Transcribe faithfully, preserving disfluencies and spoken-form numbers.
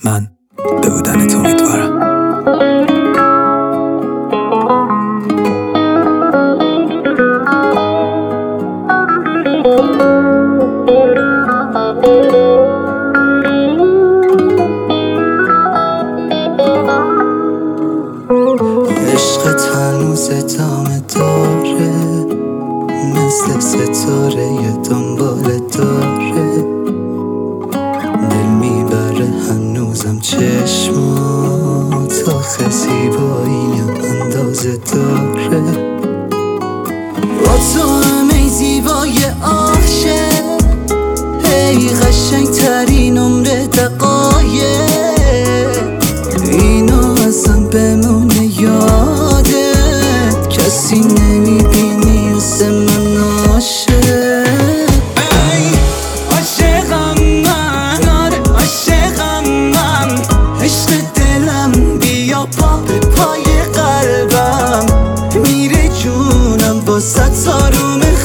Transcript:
من به بودنت امیدوارم. عشقت هنوز ادامه داره، مثل ستاره یه دنبال داره، دل میبره هنوزم چشمات، آخه زیبایی اندازه داره. با تو همه زیبای عاشق، ای قشنگ ترین عمر دقایق، اینو ازم بمونه یاده، کسی نمیبینی مثل من عاشق. ای عاشقم من، آره عاشقم من، عشق دلم بیا پا به پای قلبم، میره جونم با ست آروم